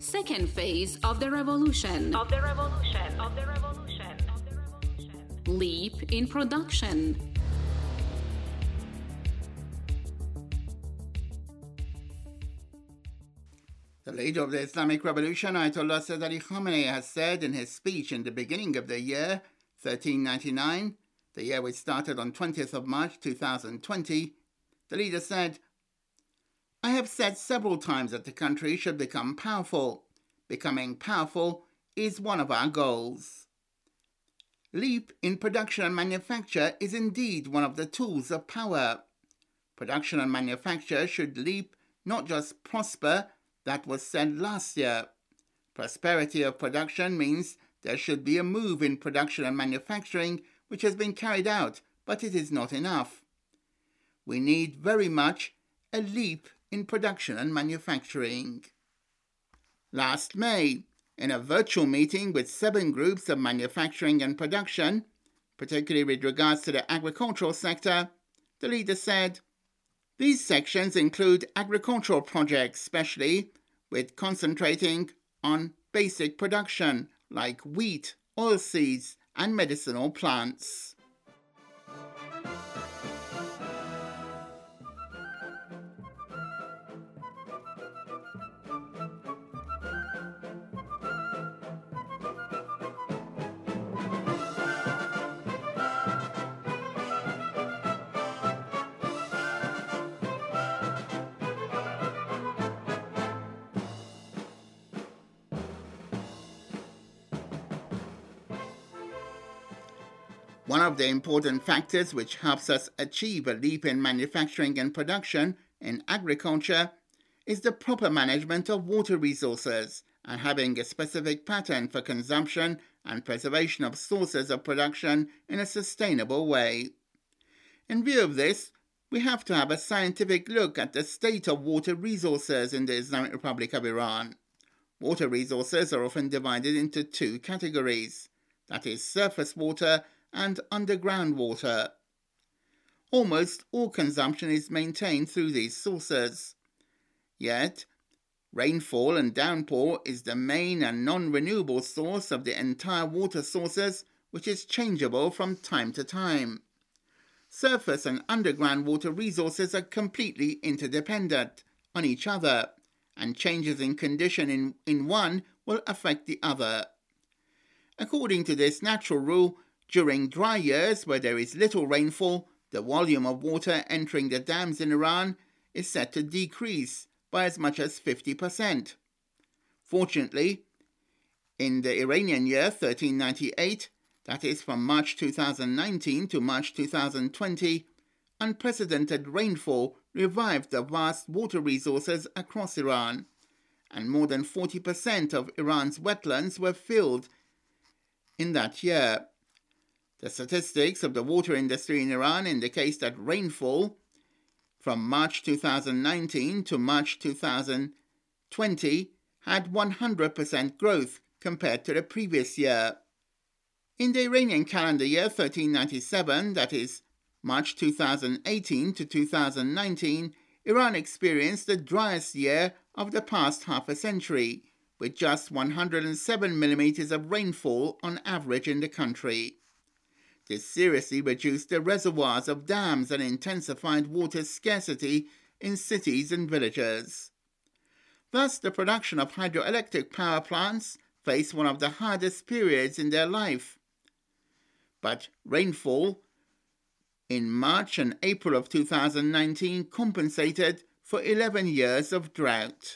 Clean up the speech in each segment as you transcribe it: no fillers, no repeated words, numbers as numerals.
Second phase of the revolution. Leap in production. The leader of the Islamic Revolution, Ayatollah Sayyid Ali Khamenei, has said in his speech in the beginning of the year 1399, the year which started on 20th of March 2020, the leader said, "I have said several times that the country should become powerful. Becoming powerful is one of our goals." Leap in production and manufacture is indeed one of the tools of power. Production and manufacture should leap, not just prosper. That was said last year. Prosperity of production means there should be a move in production and manufacturing which has been carried out, but it is not enough. We need very much a leap in production and manufacturing. Last May, in a virtual meeting with 7 groups of manufacturing and production, particularly with regards to the agricultural sector, the leader said, "These sections include agricultural projects, especially with concentrating on basic production like wheat, oilseeds, and medicinal plants." One of the important factors which helps us achieve a leap in manufacturing and production in agriculture is the proper management of water resources and having a specific pattern for consumption and preservation of sources of production in a sustainable way. In view of this, we have to have a scientific look at the state of water resources in the Islamic Republic of Iran. Water resources are often divided into 2 categories, that is, surface water and underground water. Almost all consumption is maintained through these sources. Yet, rainfall and downpour is the main and non-renewable source of the entire water sources, which is changeable from time to time. Surface and underground water resources are completely interdependent on each other, and changes in condition in one will affect the other. According to this natural rule, during dry years where there is little rainfall, the volume of water entering the dams in Iran is said to decrease by as much as 50%. Fortunately, in the Iranian year 1398, that is from March 2019 to March 2020, unprecedented rainfall revived the vast water resources across Iran, and more than 40% of Iran's wetlands were filled in that year. The statistics of the water industry in Iran indicate that rainfall from March 2019 to March 2020 had 100% growth compared to the previous year. In the Iranian calendar year 1397, that is March 2018 to 2019, Iran experienced the driest year of the past half a century, with just 107 millimeters of rainfall on average in the country. This seriously reduced the reservoirs of dams and intensified water scarcity in cities and villages. Thus, the production of hydroelectric power plants faced one of the hardest periods in their life. But rainfall in March and April of 2019 compensated for 11 years of drought.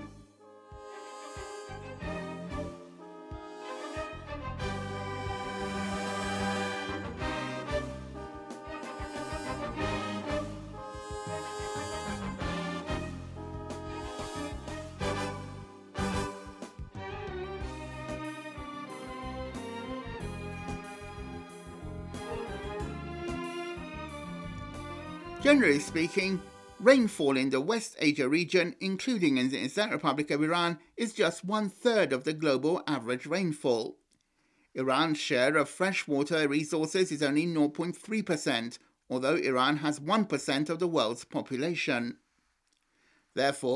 Generally speaking, rainfall in the West Asia region, including in the Islamic Republic of Iran, is just 1/3 of the global average rainfall. Iran's share of freshwater resources is only 0.3%, although Iran has 1% of the world's population. Therefore,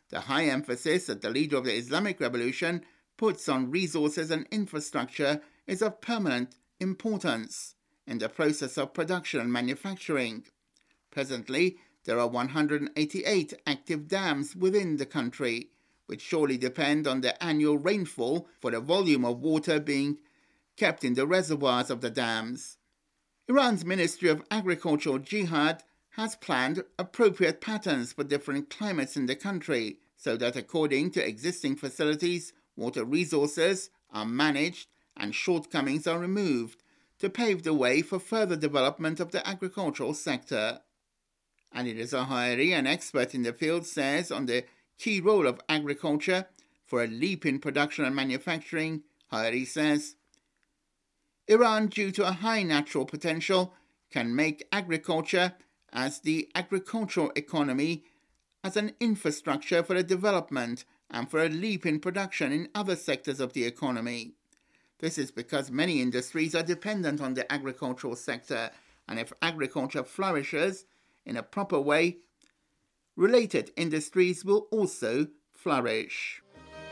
The high emphasis that the leader of the Islamic Revolution puts on resources and infrastructure is of permanent importance in the process of production and manufacturing. Presently, there are 188 active dams within the country, which surely depend on the annual rainfall for the volume of water being kept in the reservoirs of the dams. Iran's Ministry of Agricultural Jihad has planned appropriate patterns for different climates in the country so that according to existing facilities, water resources are managed and shortcomings are removed to pave the way for further development of the agricultural sector. Alireza Hayari, an expert in the field, says on the key role of agriculture for a leap in production and manufacturing. Hayari says, Iran, due to a high natural potential, can make agriculture as the agricultural economy as an infrastructure for a development and for a leap in production in other sectors of the economy. This is because many industries are dependent on the agricultural sector, and if agriculture flourishes in a proper way, related industries will also flourish.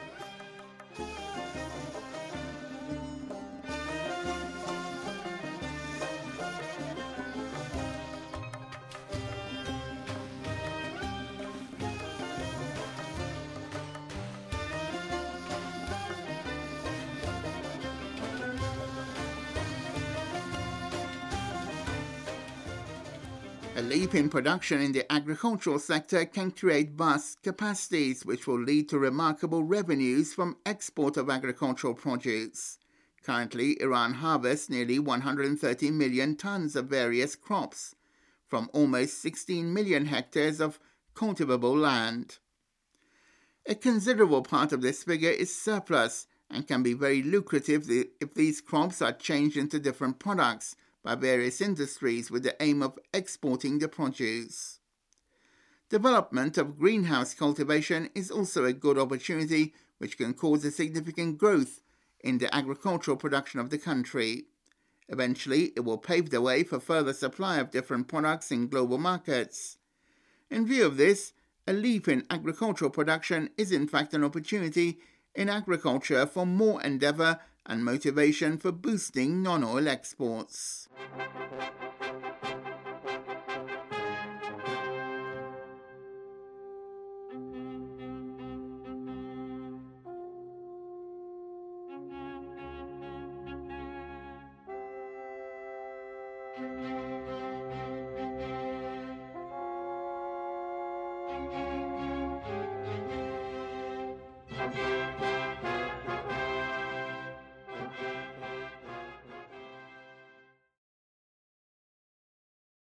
A leap in production in the agricultural sector can create vast capacities which will lead to remarkable revenues from export of agricultural produce. Currently, Iran harvests nearly 130 million tons of various crops from almost 16 million hectares of cultivable land. A considerable part of this figure is surplus and can be very lucrative if these crops are changed into different products by various industries with the aim of exporting the produce. Development of greenhouse cultivation is also a good opportunity which can cause a significant growth in the agricultural production of the country. Eventually, it will pave the way for further supply of different products in global markets. In view of this, a leap in agricultural production is in fact an opportunity in agriculture for more endeavor and motivation for boosting non-oil exports.